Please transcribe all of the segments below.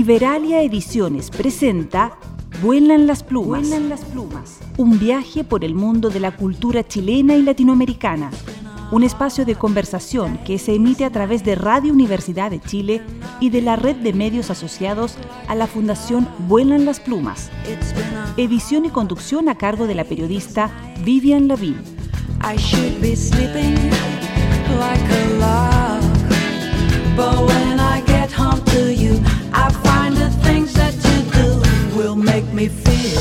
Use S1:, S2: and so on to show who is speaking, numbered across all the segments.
S1: Liberalia Ediciones presenta Vuelan las plumas. Un viaje por el mundo de la cultura chilena y latinoamericana. Un espacio de conversación que se emite a través de Radio Universidad de Chile y de la red de medios asociados a la Fundación Vuelan las Plumas. Edición y conducción a cargo de la periodista Vivian Lavín.
S2: I should be sleeping like a log, but when I get home to you, I find the things that you do will make me feel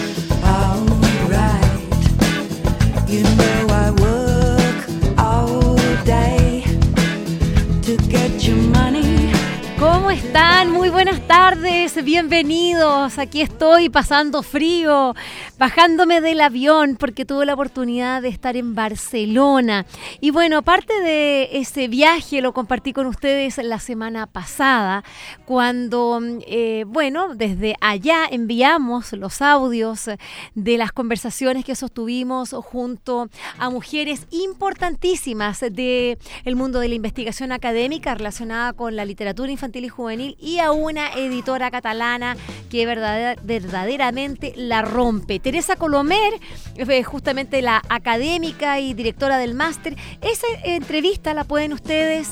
S2: alright. You know I work all day to get your money.
S3: ¿Cómo están? Muy buenas tardes, bienvenidos. Aquí estoy pasando frío, bajándome del avión porque tuve la oportunidad de estar en Barcelona. Y bueno, parte de ese viaje lo compartí con ustedes la semana pasada, cuando, desde allá enviamos los audios de las conversaciones que sostuvimos junto a mujeres importantísimas del mundo de la investigación académica relacionada con la literatura infantil y juvenil y a una editora catalana que verdaderamente la rompe. Teresa Colomer, justamente la académica y directora del máster. Esa entrevista la pueden ustedes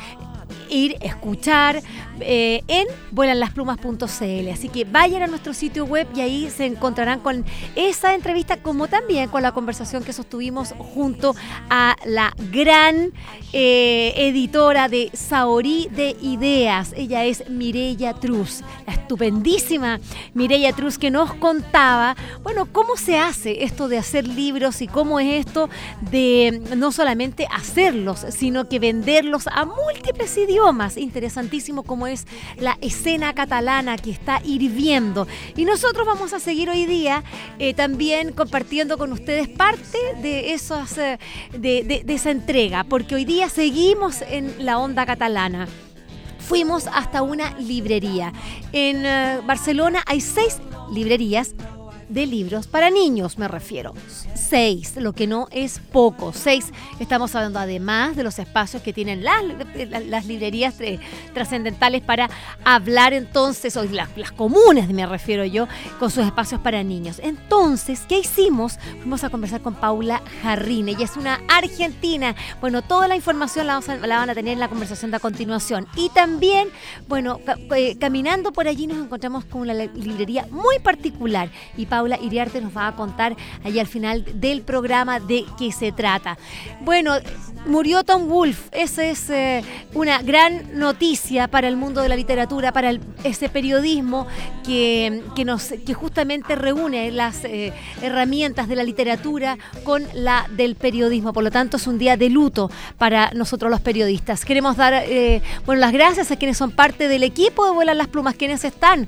S3: escuchar en vuelanlasplumas.cl, así que vayan a nuestro sitio web y ahí se encontrarán con esa entrevista, como también con la conversación que sostuvimos junto a la gran editora de Saorí de Ideas. Ella es Mireia Trus, la estupendísima Mireia Trus, que nos contaba, cómo se hace esto de hacer libros y cómo es esto de no solamente hacerlos, sino que venderlos a múltiples idiomas. Interesantísimo cómo es la escena catalana que está hirviendo. Y nosotros vamos a seguir hoy día también compartiendo con ustedes parte de esas de esa entrega, porque hoy día seguimos en la onda catalana. Fuimos hasta una librería. En Barcelona hay 6 librerías de libros para niños, me refiero. 6, lo que no es poco. 6, estamos hablando además de los espacios que tienen las librerías trascendentales para hablar entonces, o las comunes me refiero yo, con sus espacios para niños. Entonces, ¿qué hicimos? Fuimos a conversar con Paula Jarrín. Ella es una argentina. Toda la información la van a tener en la conversación de a continuación. Y también, caminando por allí nos encontramos con una librería muy particular y Paula Iriarte nos va a contar allí al final del programa de qué se trata. Murió Tom Wolfe. Esa es una gran noticia para el mundo de la literatura, para ese periodismo que justamente reúne las herramientas de la literatura con la del periodismo. Por lo tanto, es un día de luto para nosotros los periodistas. Queremos dar las gracias a quienes son parte del equipo de Vuelan las Plumas, quienes están.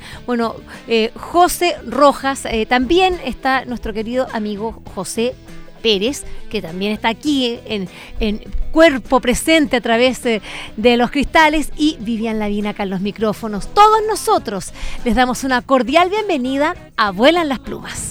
S3: José Rojas, también está nuestro querido amigo José Pérez, que también está aquí en cuerpo presente a través de los cristales, y Vivian Lavín acá en los micrófonos. Todos nosotros les damos una cordial bienvenida a Vuelan las Plumas.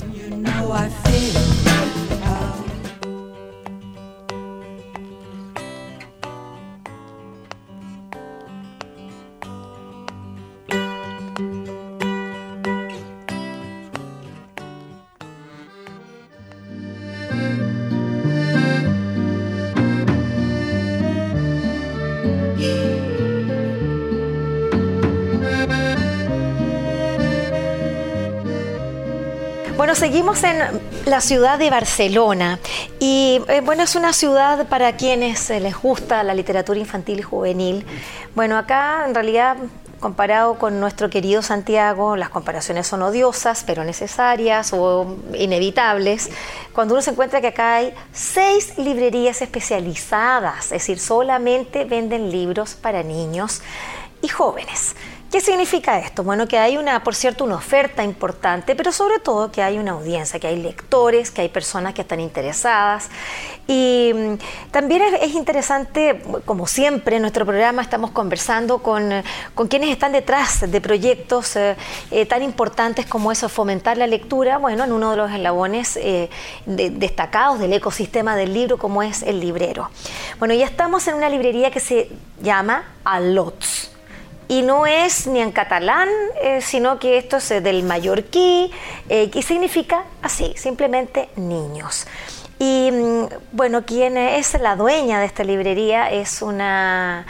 S3: Seguimos en la ciudad de Barcelona y es una ciudad para quienes les gusta la literatura infantil y juvenil. Acá en realidad, comparado con nuestro querido Santiago, las comparaciones son odiosas, pero necesarias o inevitables, cuando uno se encuentra que acá hay 6 librerías especializadas, es decir, solamente venden libros para niños y jóvenes. ¿Qué significa esto? Que hay una oferta importante, pero sobre todo que hay una audiencia, que hay lectores, que hay personas que están interesadas. Y también es interesante, como siempre en nuestro programa estamos conversando con quienes están detrás de proyectos tan importantes como eso, fomentar la lectura, en uno de los eslabones destacados del ecosistema del libro, como es el librero. Ya estamos en una librería que se llama Alots.
S4: Y no es ni en catalán, sino que esto es del mallorquí, que significa así, simplemente niños. Y bueno, quien es la dueña de esta librería es una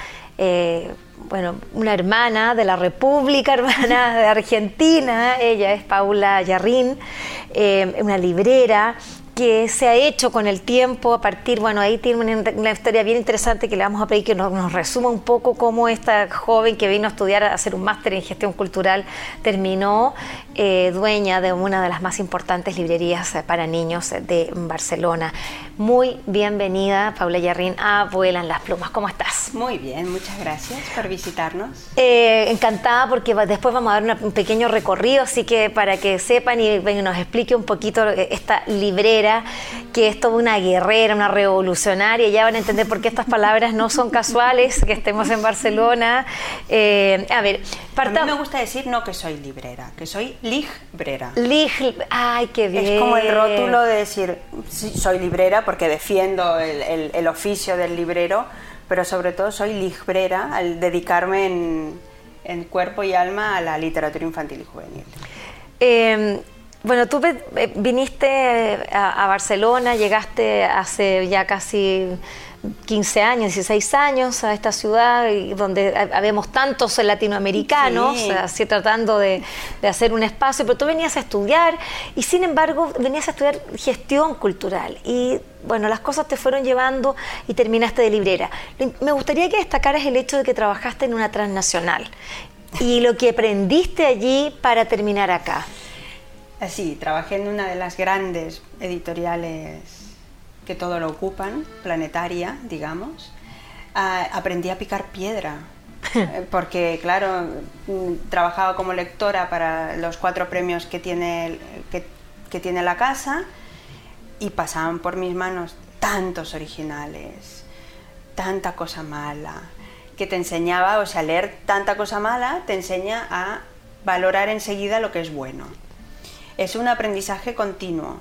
S4: hermana de la República, hermana de Argentina. Ella es Paula Yarrín, una librera que se ha hecho con el tiempo a partir, ahí tiene una historia bien interesante que le vamos a pedir que nos resuma un poco cómo esta joven que vino a estudiar, a hacer un máster en gestión cultural, terminó dueña de una de las más importantes librerías para niños de Barcelona. Muy bienvenida, Paula Yarrín, a Vuelan las Plumas. ¿Cómo estás?
S5: Muy bien, muchas gracias por visitarnos.
S4: Encantada, porque después vamos a dar un pequeño recorrido, así que para que sepan y nos explique un poquito esta librera, que es toda una guerrera, una revolucionaria. Ya van a entender por qué estas palabras no son casuales, que estemos en Barcelona. A ver,
S5: a mí me gusta decir no que soy librera, que soy librera.
S4: Ay, qué bien.
S5: Es como el rótulo de decir, sí, soy librera porque defiendo el oficio del librero, pero sobre todo soy librera al dedicarme en cuerpo y alma a la literatura infantil y juvenil.
S4: Bueno, tú viniste a Barcelona, llegaste hace ya casi 15 años, 16 años a esta ciudad donde habemos tantos latinoamericanos,
S5: sí,
S4: así tratando de hacer un espacio, pero tú venías a estudiar y sin embargo venías a estudiar gestión cultural y bueno, las cosas te fueron llevando y terminaste de librera. Me gustaría que destacaras el hecho de que trabajaste en una transnacional y lo que aprendiste allí para terminar acá.
S5: Sí, trabajé en una de las grandes editoriales que todo lo ocupan, Planetaria, digamos. Aprendí a picar piedra, porque claro, trabajaba como lectora para los 4 premios que tiene la casa y pasaban por mis manos tantos originales, tanta cosa mala, que te enseñaba, o sea, leer tanta cosa mala te enseña a valorar enseguida lo que es bueno. Es un aprendizaje continuo.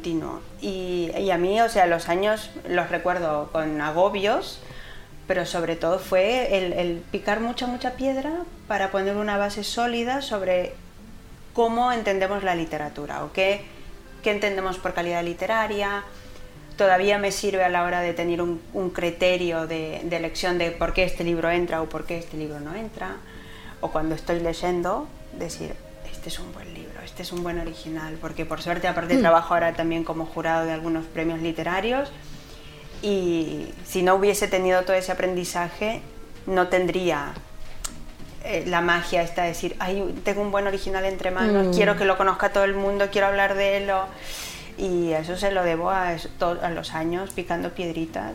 S5: Y a mí, o sea, los años los recuerdo con agobios, pero sobre todo fue el picar mucha piedra para poner una base sólida sobre cómo entendemos la literatura o qué entendemos por calidad literaria. Todavía me sirve a la hora de tener un criterio de elección de por qué este libro entra o por qué este libro no entra. O cuando estoy leyendo, decir, este es un buen libro, este es un buen original, porque por suerte aparte trabajo ahora también como jurado de algunos premios literarios y si no hubiese tenido todo ese aprendizaje no tendría la magia esta de decir, ay, tengo un buen original entre manos, quiero que lo conozca todo el mundo, quiero hablar de él y eso se lo debo a los años picando piedritas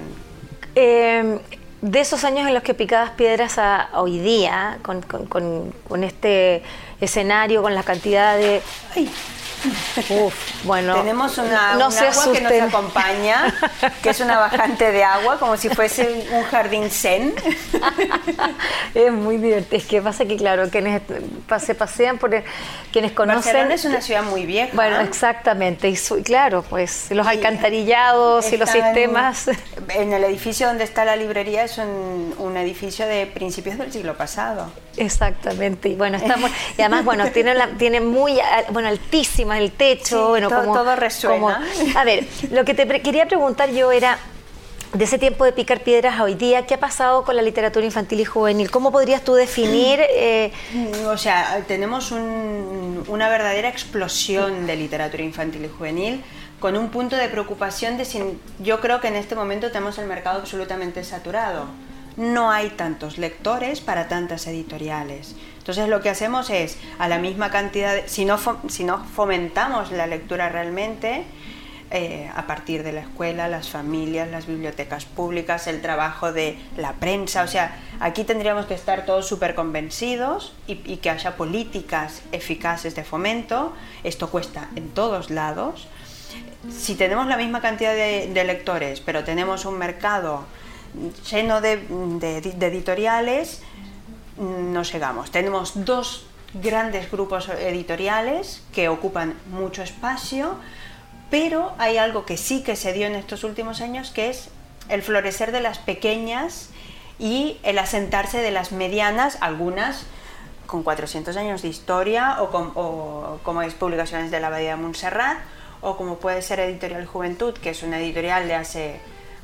S4: de esos años en los que picabas piedras a hoy día, con este escenario, con la cantidad de... Ay. Bueno,
S5: tenemos un agua que nos acompaña, que es una bajante de agua, como si fuese un jardín zen.
S4: Es muy divertido. Es que pasa que, claro, quienes se pasean por quienes conocen...
S5: Barcelona es una ciudad muy vieja.
S4: Bueno, exactamente. Y claro, pues los alcantarillados y los sistemas...
S5: En el edificio donde está la librería es un edificio de principios del siglo pasado.
S4: Exactamente. Y bueno, y además, bueno, tiene muy altísima el techo,
S5: sí,
S4: bueno,
S5: todo resuena.
S4: A ver, lo que te quería preguntar yo era de ese tiempo de picar piedras a hoy día, ¿qué ha pasado con la literatura infantil y juvenil? ¿Cómo podrías tú definir?
S5: O sea, tenemos una verdadera explosión de literatura infantil y juvenil con un punto de preocupación yo creo que en este momento tenemos el mercado absolutamente saturado. No hay tantos lectores para tantas editoriales. Entonces lo que hacemos es, a la misma cantidad, si no fomentamos la lectura realmente, a partir de la escuela, las familias, las bibliotecas públicas, el trabajo de la prensa, o sea, aquí tendríamos que estar todos súper convencidos y que haya políticas eficaces de fomento. Esto cuesta en todos lados. Si tenemos la misma cantidad de lectores, pero tenemos un mercado lleno de editoriales, no llegamos. Tenemos 2 grandes grupos editoriales que ocupan mucho espacio, pero hay algo que sí que se dio en estos últimos años, que es el florecer de las pequeñas y el asentarse de las medianas, algunas con 400 años de historia, o como es Publicaciones de la Abadía de Montserrat, o como puede ser Editorial Juventud, que es una editorial de hace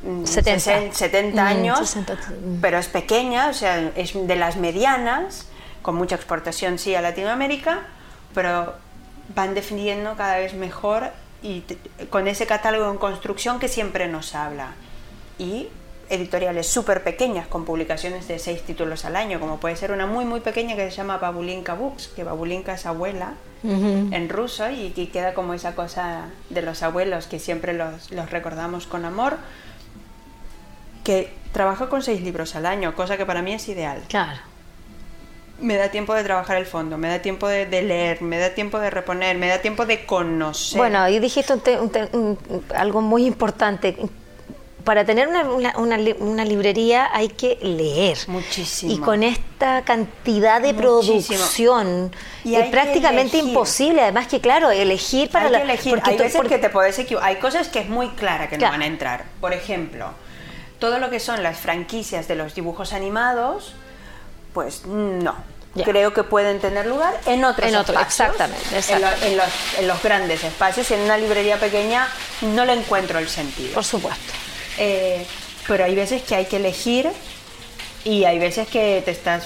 S5: 70 años,
S4: 60.
S5: Pero es pequeña, o sea, es de las medianas, con mucha exportación sí a Latinoamérica, pero van definiendo cada vez mejor y con ese catálogo en construcción que siempre nos habla. Y editoriales súper pequeñas con publicaciones de 6 títulos al año, como puede ser una muy muy pequeña que se llama Babulinka Books, que Babulinka es abuela en ruso, y queda como esa cosa de los abuelos que siempre los recordamos con amor, que trabaja con 6 libros al año, cosa que para mí es ideal.
S4: Claro.
S5: Me da tiempo de trabajar el fondo, me da tiempo de leer, me da tiempo de reponer, me da tiempo de conocer.
S4: Bueno, ahí dijiste algo muy importante. Para tener una librería hay que leer.
S5: Muchísimo.
S4: Y con esta cantidad de producción es prácticamente imposible. Además que, claro, elegir para
S5: hay que elegir. Hay veces que te puedes equivocar. Hay cosas que es muy clara que no van a entrar. Por ejemplo, todo lo que son las franquicias de los dibujos animados, pues no. Ya. Creo que pueden tener lugar en otros espacios. Exactamente. En los grandes espacios. Y en una librería pequeña no le encuentro el sentido.
S4: Por supuesto.
S5: Pero hay veces que hay que elegir, y hay veces que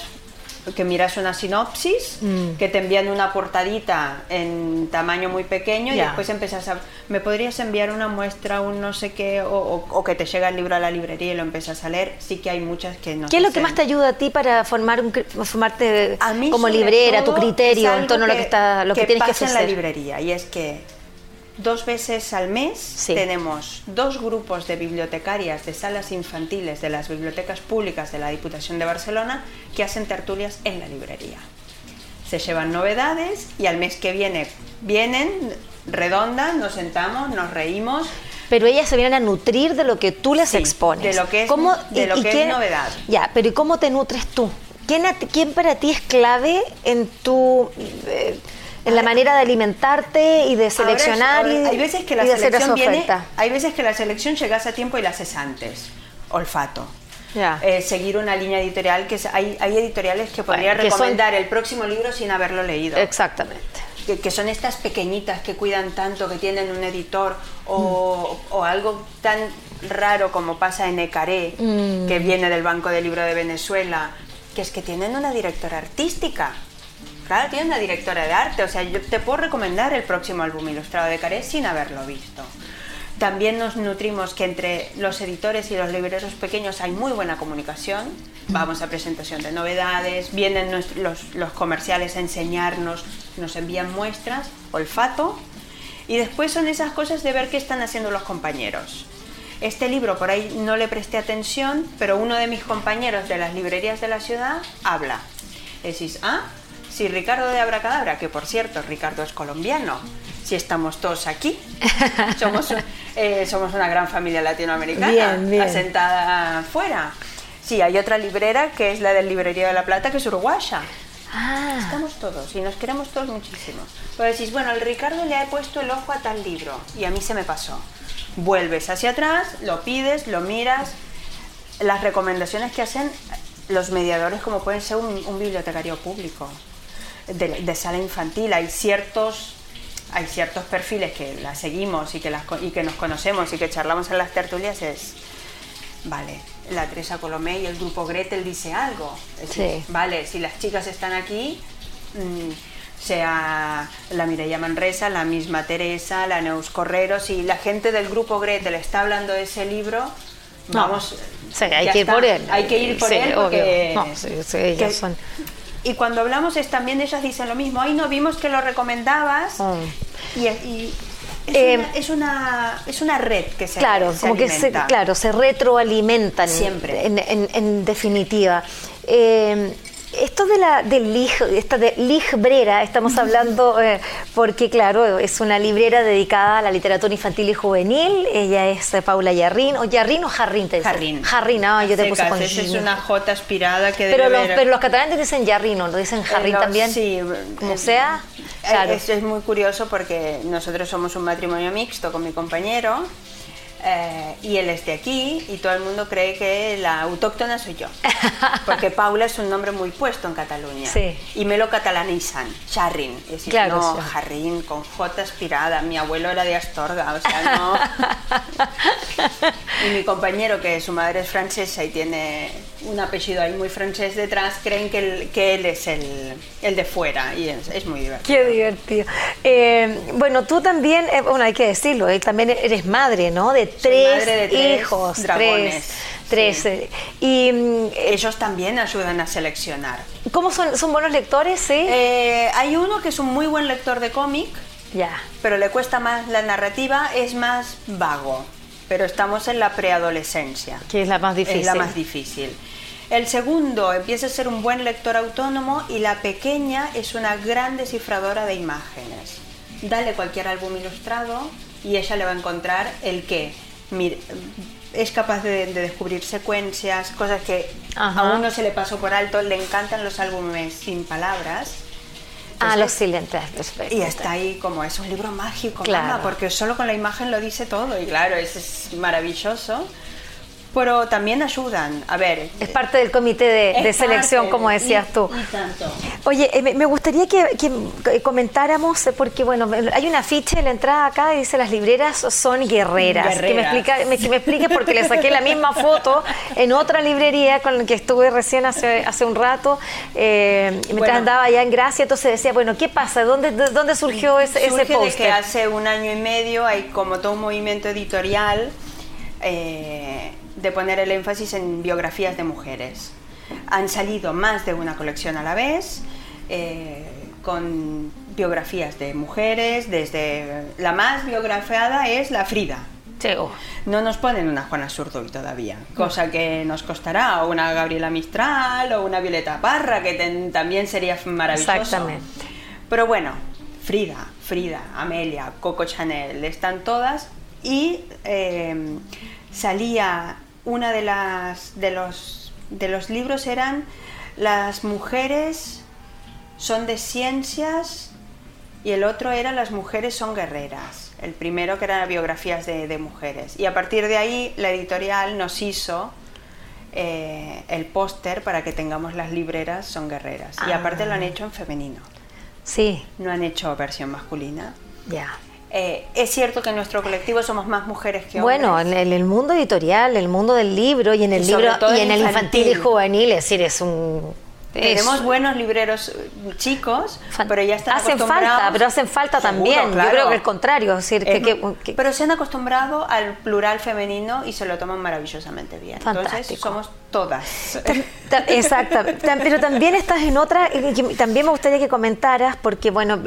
S5: miras una sinopsis, que te envían una portadita en tamaño muy pequeño, y después empiezas me podrías enviar una muestra, un no sé qué, o que te llega el libro a la librería y lo empiezas a leer. Sí que hay muchas que no.
S4: ¿Qué es lo que más te ayuda a ti para formarte como librera, tu criterio en torno a lo que tienes que hacer?
S5: En la librería, y es que 2 veces al mes tenemos 2 grupos de bibliotecarias de salas infantiles de las bibliotecas públicas de la Diputación de Barcelona que hacen tertulias en la librería. Se llevan novedades y al mes que vienen, redondan, nos sentamos, nos reímos.
S4: Pero ellas se vienen a nutrir de lo que tú les expones.
S5: De lo que es, es novedad.
S4: Ya, pero ¿y cómo te nutres tú? ¿Quién para ti es clave en tu... en la manera de alimentarte y de seleccionar
S5: hay veces que la selección hay veces que la selección llegas a tiempo y la haces antes. Olfato. Seguir una línea editorial, que hay editoriales que podría recomendar el próximo libro sin haberlo leído.
S4: Exactamente.
S5: Que son estas pequeñitas que cuidan tanto, que tienen un editor, o algo tan raro como pasa en Ecaré, que viene del Banco del Libro de Venezuela, que es que tienen una directora artística. Claro, tiene una directora de arte, o sea, yo te puedo recomendar el próximo álbum ilustrado de Caré sin haberlo visto. También nos nutrimos que entre los editores y los libreros pequeños hay muy buena comunicación. Vamos a presentación de novedades, vienen los comerciales a enseñarnos, nos envían muestras, olfato, y después son esas cosas de ver qué están haciendo los compañeros. Este libro por ahí no le presté atención, pero uno de mis compañeros de las librerías de la ciudad habla. Decís, si Ricardo de Abracadabra, que por cierto Ricardo es colombiano, si estamos todos aquí, somos una gran familia latinoamericana, bien. Asentada fuera. Sí, hay otra librera que es la del Librería de la Plata, que es uruguaya. Estamos todos y nos queremos todos muchísimo. Pero decís, bueno, al Ricardo le he puesto el ojo a tal libro y a mí se me pasó. Vuelves hacia atrás, lo pides, lo miras. Las recomendaciones que hacen los mediadores, como pueden ser un bibliotecario público de sala infantil, hay ciertos perfiles que las seguimos y que nos conocemos y que charlamos en las tertulias. Vale, la Teresa Colomé y el grupo Gretel dice algo. Vale, si las chicas están aquí, sea la Mireia Manresa, la misma Teresa, la Neus Correro, si la gente del grupo Gretel está hablando de ese libro, vamos,
S4: hay que ir por él.
S5: Hay que ir por él porque...
S4: ellas son...
S5: Y cuando hablamos también ellas dicen lo mismo. Ahí no vimos que lo recomendabas. Y es una red que se alimenta.
S4: Se retroalimentan.
S5: Siempre.
S4: En definitiva. Esto de librera, estamos hablando porque, claro, es una librera dedicada a la literatura infantil y juvenil. Ella es Paula Yarrín. ¿O Yarrín o Jarrín te dicen? Jarrín, yo te puse con
S5: Esa es una J aspirada que
S4: pero los catalanes dicen Yarrín, ¿no? ¿Lo dicen Jarrín también?
S5: Sí.
S4: Como sea. Claro.
S5: Es muy curioso porque nosotros somos un matrimonio mixto con mi compañero. y él es de aquí y todo el mundo cree que la autóctona soy yo, porque Paula es un nombre muy puesto en Cataluña,
S4: sí.
S5: Y me lo catalanizan, Jarrin, es decir,
S4: claro,
S5: no,
S4: sí.
S5: Jarrin con J aspirada, mi abuelo era de Astorga, o sea, no. Y mi compañero, que su madre es francesa y tiene un apellido ahí muy francés detrás, creen que él es el de fuera, y es muy divertido.
S4: Qué divertido. Bueno, tú también, bueno, hay que decirlo, también eres madre, ¿no? De tres hijos.
S5: Dragones.
S4: Tres.
S5: Sí.
S4: Y
S5: ellos también ayudan a seleccionar.
S4: ¿cómo son buenos lectores? Sí.
S5: Hay uno que es un muy buen lector de cómic,
S4: Ya.
S5: pero le cuesta más la narrativa, es más vago. Pero estamos en la preadolescencia.
S4: Que es la más difícil.
S5: Es la más difícil. El segundo empieza a ser un buen lector autónomo y la pequeña es una gran descifradora de imágenes. Dale cualquier álbum ilustrado y ella le va a encontrar el que es capaz de descubrir secuencias, cosas que
S4: Ajá.
S5: a uno se le pasó por alto. Le encantan los álbumes sin palabras. Entonces,
S4: Los silentes.
S5: y está ahí como es un libro mágico,
S4: Claro.
S5: mamá, porque solo con la imagen lo dice todo. Y claro, es maravilloso. Pero también ayudan. A ver.
S4: Es parte del comité de selección,
S5: parte,
S4: como decías tú.
S5: Y tanto.
S4: Oye, me gustaría que comentáramos, porque bueno, hay una afiche en la entrada acá y dice las libreras son guerreras. Que me explique porque le saqué la misma foto en otra librería con la que estuve recién hace un rato, mientras andaba allá en Gracia. Entonces decía, bueno, ¿qué pasa? ¿Dónde surgió ese
S5: Surge de
S4: póster?
S5: que hace un año y medio hay como todo un movimiento editorial de poner el énfasis en biografías de mujeres. Han salido más de una colección a la vez, con biografías de mujeres, desde la más biografiada es la Frida.
S4: Sí,
S5: No nos ponen una Juana Zurduy todavía, cosa que nos costará, o una Gabriela Mistral, o una Violeta Parra, que también sería maravilloso.
S4: Exactamente. Pero
S5: bueno, Frida, Amelia, Coco Chanel, están todas, y salía una de los libros eran Las mujeres son de ciencias y el otro era Las mujeres son guerreras. El primero que eran biografías de mujeres. Y a partir de ahí la editorial nos hizo el póster para que tengamos Las libreras son guerreras. Y aparte lo han hecho en femenino.
S4: Sí.
S5: No han hecho versión masculina.
S4: Ya.
S5: Es cierto que en nuestro colectivo somos más mujeres que hombres.
S4: Bueno, en el mundo editorial, el mundo del libro y en el libro y en el infantil y juvenil, es decir,
S5: tenemos buenos libreros chicos, pero ya están acostumbrados.
S4: hacen falta
S5: Seguro,
S4: también.
S5: claro.
S4: Yo creo que el contrario, es decir,
S5: pero se han acostumbrado al plural femenino y se lo toman maravillosamente bien.
S4: Fantástico.
S5: Entonces somos todas.
S4: Exacto, pero también estás en otra, y también me gustaría que comentaras, porque bueno,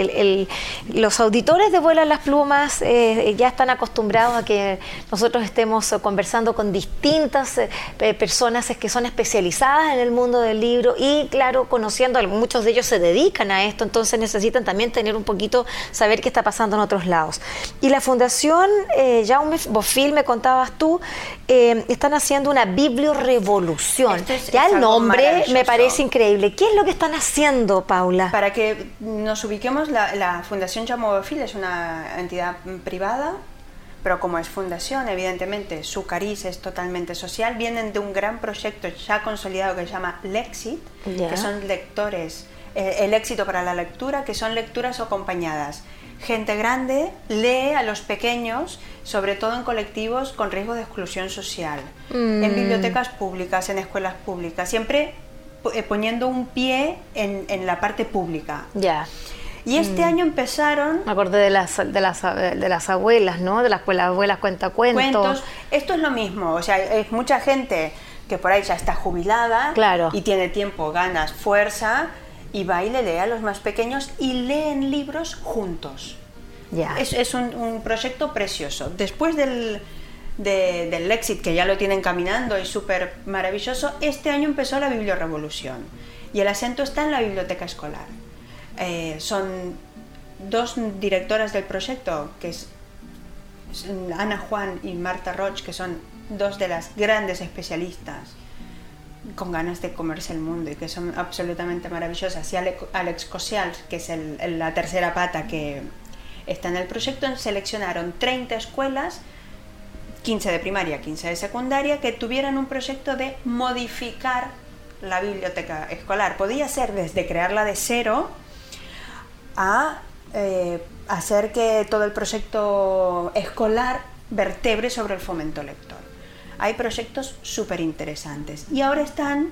S4: los auditores de Vuelan las Plumas ya están acostumbrados a que nosotros estemos conversando con distintas personas que son especializadas en el mundo del libro y claro, conociendo, muchos de ellos se dedican a esto, entonces necesitan también tener un poquito, saber qué está pasando en otros lados. Y la Fundación Jaume Bofill, me contabas tú, están haciendo una bibliorevolución. Ya el nombre me parece increíble. ¿Qué es lo que están haciendo, Paula?
S5: Para que nos ubiquemos, la Fundación Jaume Bofill es una entidad privada, pero como es fundación, evidentemente su cariz es totalmente social. Vienen de un gran proyecto ya consolidado que se llama Lexit, que son lectores, el éxito para la lectura, que son lecturas acompañadas. Gente grande lee a los pequeños, sobre todo en colectivos con riesgo de exclusión social, en bibliotecas públicas, en escuelas públicas, siempre poniendo un pie en la parte pública.
S4: Ya.
S5: Y este año empezaron...
S4: Me acordé de las abuelas, ¿no? De las abuelas cuentos.
S5: Esto es lo mismo, o sea, es mucha gente que por ahí ya está jubilada,
S4: claro,
S5: y tiene tiempo, ganas, fuerza, y va y le lee a los más pequeños y leen libros juntos.
S4: Ya.
S5: Es un proyecto precioso. Después del Lexit, que ya lo tienen caminando, es súper maravilloso, este año empezó la bibliorevolución y el acento está en la biblioteca escolar. Son dos directoras del proyecto, que es Ana Juan y Marta Roig, que son dos de las grandes especialistas con ganas de comerse el mundo y que son absolutamente maravillosas, y Alex Cosial, que es la tercera pata que está en el proyecto. Seleccionaron 30 escuelas 15 de primaria, 15 de secundaria, que tuvieran un proyecto de modificar la biblioteca escolar. Podía ser desde crearla de cero a hacer que todo el proyecto escolar vertebre sobre el fomento lector. Hay proyectos súper interesantes y ahora están,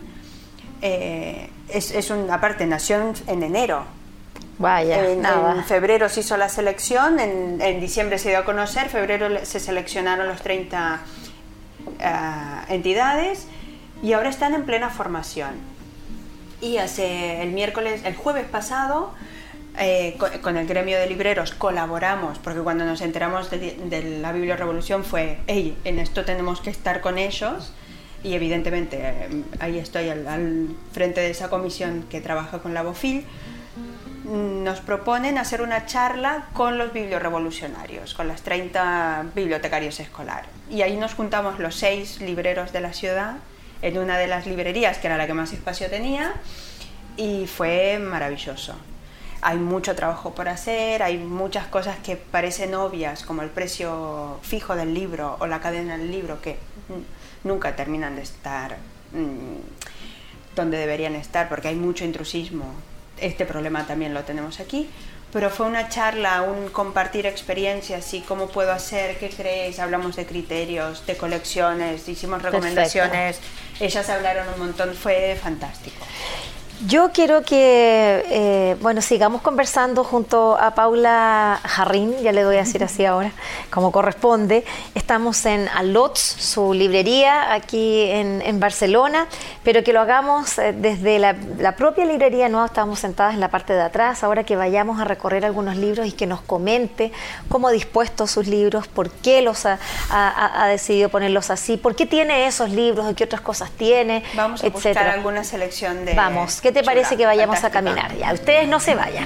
S5: aparte nació en enero.
S4: Vaya,
S5: en febrero se hizo la selección, en diciembre se dio a conocer, febrero se seleccionaron los 30 entidades y ahora están en plena formación. Y el jueves pasado, con el gremio de libreros colaboramos, porque cuando nos enteramos de la Bibliorevolución fue, hey, en esto tenemos que estar con ellos, y evidentemente ahí estoy al frente de esa comisión que trabaja con la BOFIL. Nos proponen hacer una charla con los bibliorevolucionarios, con las 30 bibliotecarios escolares. Y ahí nos juntamos los 6 libreros de la ciudad en una de las librerías, que era la que más espacio tenía, y fue maravilloso. Hay mucho trabajo por hacer, hay muchas cosas que parecen obvias, como el precio fijo del libro o la cadena del libro, que nunca terminan de estar donde deberían estar, porque hay mucho intrusismo. Este problema también lo tenemos aquí, pero fue una charla, un compartir experiencias y cómo puedo hacer, qué creéis, hablamos de criterios, de colecciones, hicimos recomendaciones. Perfecto. Ellas hablaron un montón, fue fantástico.
S4: Yo quiero que, sigamos conversando junto a Paula Jarrín, ya le voy a decir así ahora, como corresponde. Estamos en Alots, su librería aquí en Barcelona, pero que lo hagamos desde la propia librería, ¿no? Estamos sentadas en la parte de atrás, ahora que vayamos a recorrer algunos libros y que nos comente cómo ha dispuesto sus libros, por qué los ha decidido ponerlos así, por qué tiene esos libros, qué otras cosas tiene,
S5: Vamos a buscar alguna selección de...
S4: Vamos, ¿qué te parece que vayamos a caminar? Ya, ustedes no se vayan.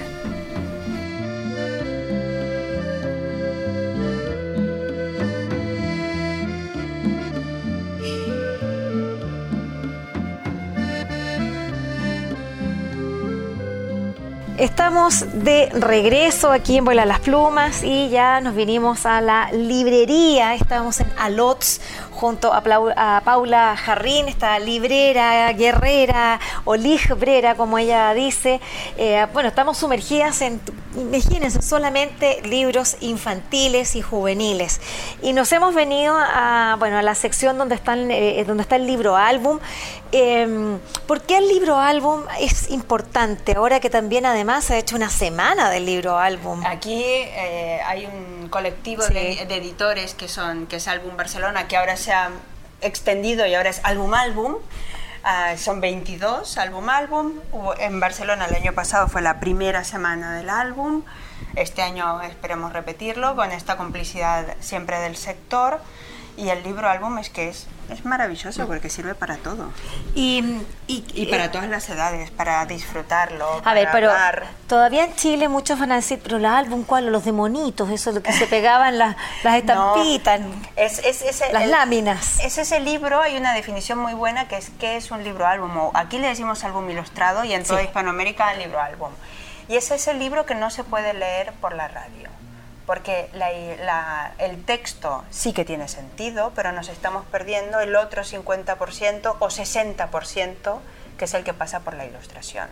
S4: Estamos de regreso aquí en Vuelan las Plumas y ya nos vinimos a la librería. Estamos en Alots junto a Paula Jarrín, esta librera, guerrera o librera, como ella dice. Estamos sumergidas imagínense, solamente libros infantiles y juveniles. Y nos hemos venido a la sección donde está el libro álbum. ¿Por qué el libro álbum es importante? Ahora que también además se ha hecho una semana del libro álbum.
S5: Aquí hay un colectivo de editores que es Álbum Barcelona, que ahora se ha extendido y ahora es Álbum. Son 22 álbum. En Barcelona el año pasado fue la primera semana del álbum. Este año esperemos repetirlo con esta complicidad siempre del sector. Y el libro álbum es maravilloso porque sirve para todo. Y para todas las edades, para disfrutarlo.
S4: Pero todavía en Chile muchos van a decir, pero el álbum, ¿cuál? Los de monitos, eso es lo que se pegaban las estampitas, no, las láminas.
S5: Es ese libro, hay una definición muy buena que es un libro álbum. Aquí le decimos álbum ilustrado y en toda Hispanoamérica libro álbum. Y es ese libro que no se puede leer por la radio. Porque el texto sí que tiene sentido, pero nos estamos perdiendo el otro 50% o 60%, que es el que pasa por la ilustración.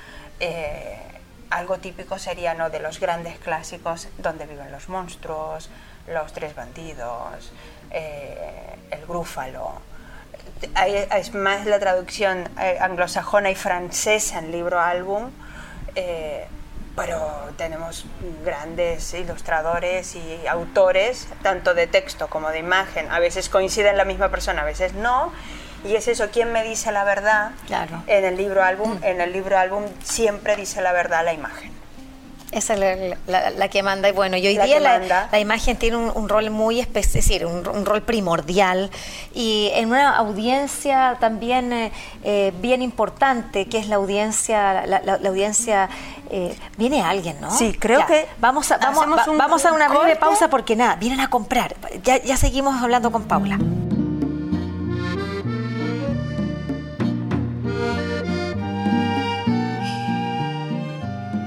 S5: Algo típico sería, ¿no?, de los grandes clásicos, Donde viven los monstruos, Los tres bandidos, El grúfalo. Es más la traducción anglosajona y francesa en libro álbum, pero tenemos grandes ilustradores y autores, tanto de texto como de imagen. A veces coinciden la misma persona, a veces no. Y es eso, ¿quién me dice la verdad?
S4: Claro.
S5: En el libro álbum, siempre dice la verdad la imagen.
S4: Esa es la que manda. Y bueno, y hoy día la imagen tiene un rol muy especial, es decir, un rol primordial. Y en una audiencia también bien importante, que es la audiencia, la audiencia. Viene alguien, ¿no?
S5: Sí, creo que
S4: vamos a una breve pausa porque vienen a comprar. Ya seguimos hablando con Paula.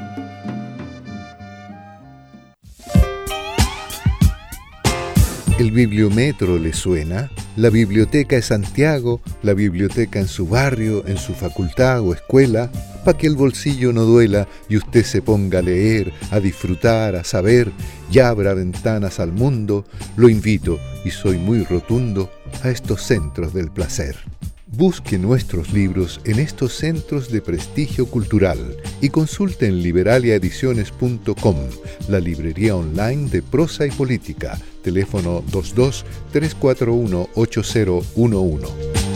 S6: El bibliometro le suena? La biblioteca de Santiago, la biblioteca en su barrio, en su facultad o escuela, para que el bolsillo no duela y usted se ponga a leer, a disfrutar, a saber y abra ventanas al mundo, lo invito, y soy muy rotundo, a estos centros del placer. Busque nuestros libros en estos centros de prestigio cultural y consulte en liberaliaediciones.com, la librería online de prosa y política, teléfono 22-341-8011.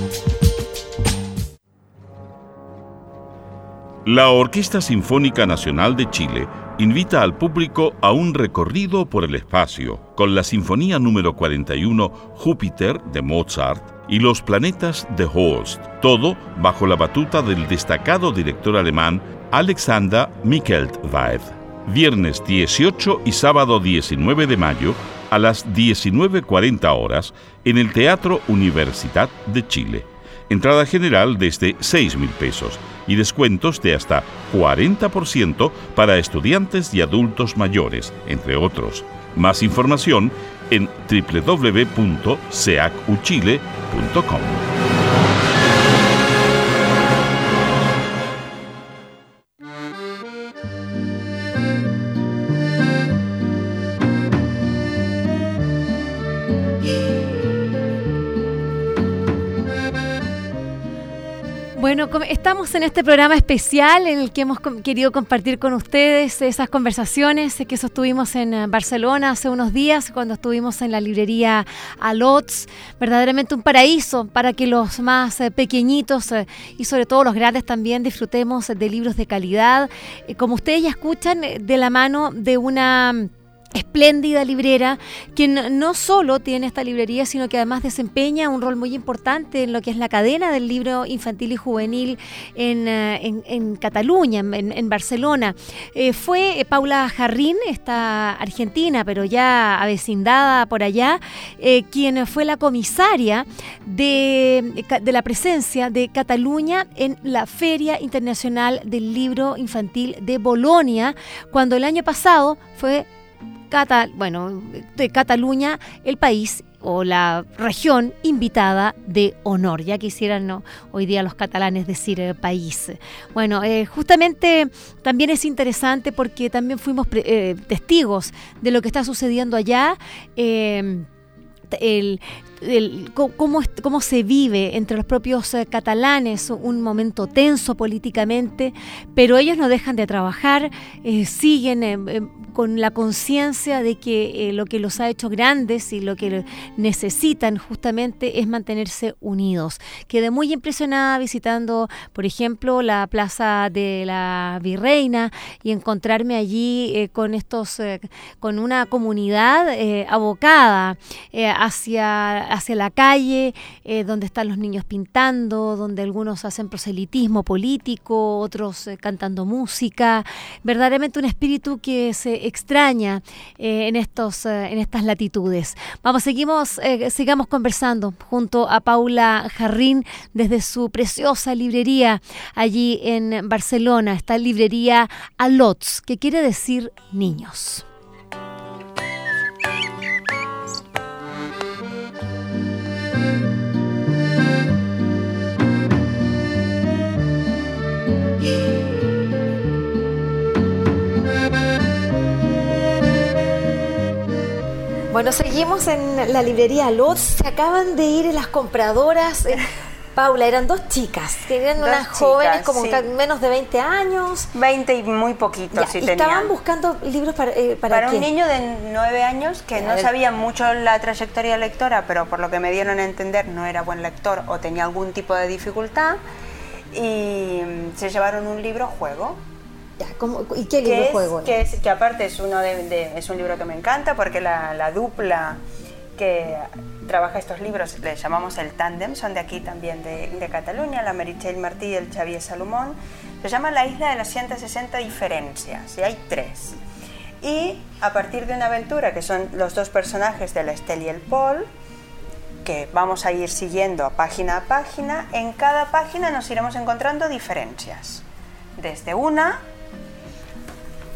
S7: La Orquesta Sinfónica Nacional de Chile invita al público a un recorrido por el espacio con la Sinfonía número 41 Júpiter de Mozart y Los planetas de Holst, todo bajo la batuta del destacado director alemán Alexander Micheltweidt. Viernes 18 y sábado 19 de mayo a las 19:40 horas en el Teatro Universidad de Chile. Entrada general desde 6.000 pesos y descuentos de hasta 40% para estudiantes y adultos mayores, entre otros. Más información en www.ceacuchile.com.
S3: Bueno, estamos en este programa especial en el que hemos querido compartir con ustedes esas conversaciones que sostuvimos en Barcelona hace unos días cuando estuvimos en la librería Alots. Verdaderamente un paraíso para que los más pequeñitos y sobre todo los grandes también disfrutemos de libros de calidad. Como ustedes ya escuchan, de la mano de una espléndida librera, quien no solo tiene esta librería, sino que además desempeña un rol muy importante en lo que es la cadena del libro infantil y juvenil en Cataluña, en Barcelona. Fue Paula Jarrín, esta argentina, pero ya avecindada por allá, quien fue la comisaria de la presencia de Cataluña en la Feria Internacional del Libro Infantil de Bolonia, cuando el año pasado fue de Cataluña el país o la región invitada de honor. Ya quisieran hoy día los catalanes decir país. Bueno, justamente también es interesante porque también fuimos testigos de lo que está sucediendo allá. Cómo se vive entre los propios catalanes, un momento tenso políticamente, pero ellos no dejan de trabajar, siguen con la conciencia de que lo que los ha hecho grandes y lo que necesitan justamente es mantenerse unidos. Quedé muy impresionada visitando, por ejemplo, la Plaza de la Virreina y encontrarme allí con una comunidad abocada hacia la calle, donde están los niños pintando, donde algunos hacen proselitismo político, otros cantando música. Verdaderamente un espíritu que se extraña en estas latitudes. Sigamos conversando junto a Paula Jarrín desde su preciosa librería allí en Barcelona, esta librería Alots, que quiere decir niños. Bueno, seguimos en la librería Alots. Se acaban de ir las compradoras. Paula, eran dos chicas, que eran unas jóvenes como sí, menos de 20 años.
S5: 20 y muy poquitos,
S3: sí tenían. Estaban buscando libros para
S5: un niño de 9 años que no sabía mucho la trayectoria lectora, pero por lo que me dieron a entender no era buen lector o tenía algún tipo de dificultad, y se llevaron un libro juego.
S3: Ya, ¿y qué libro juego?
S5: Que aparte es es un libro que me encanta porque la dupla que trabaja estos libros le llamamos el tándem, son de aquí también de Cataluña, la Meritxell Martí y el Xavier Salomón. Se llama La isla de las 160 diferencias y hay 3. Y a partir de una aventura que son los dos personajes de la Estelle y el Paul, que vamos a ir siguiendo página a página, en cada página nos iremos encontrando diferencias. Desde una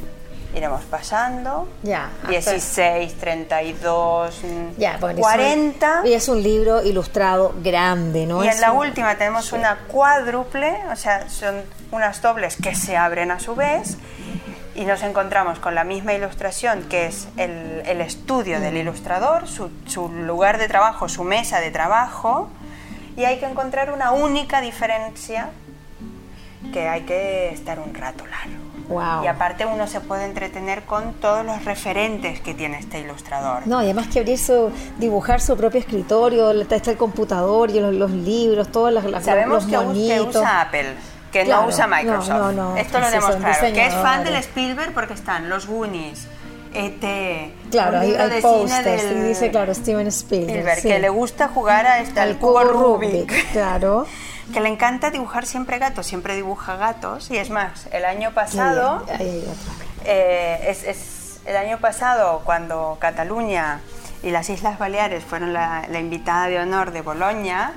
S5: iremos pasando.
S4: Ya,
S5: 16, 32,
S4: ya, bueno,
S5: 40.
S4: Y es un libro ilustrado grande, ¿no?
S5: Y
S4: es
S5: en la última tenemos una cuádruple, o sea, son unas dobles que se abren a su vez. Y nos encontramos con la misma ilustración, que es el estudio del ilustrador, su lugar de trabajo, su mesa de trabajo, y hay que encontrar una única diferencia, que hay que estar un rato largo.
S4: Wow.
S5: Y aparte uno se puede entretener con todos los referentes que tiene este ilustrador.
S4: No, y además que dibujar su propio escritorio, está el computador y los libros, todos
S5: Sabemos
S4: los
S5: que
S4: monitos.
S5: usa Apple, que
S4: claro,
S5: no usa Microsoft.
S4: no,
S5: esto lo
S4: sí,
S5: tenemos
S4: son
S5: claro. Que es fan
S4: diseñadores.
S5: del Spielberg porque están los Goonies, E.T.,
S4: Claro,
S5: un
S4: hay
S5: libro de
S4: posters
S5: cine
S4: y dice, claro, Steven Spielberg. Sí.
S5: que le gusta jugar al cubo Rubik.
S4: Claro.
S5: Que le encanta dibujar siempre gatos, siempre dibuja gatos. Y es más, el año pasado,
S4: Ahí hay otra.
S5: el año pasado, cuando Cataluña y las Islas Baleares fueron la invitada de honor de Boloña,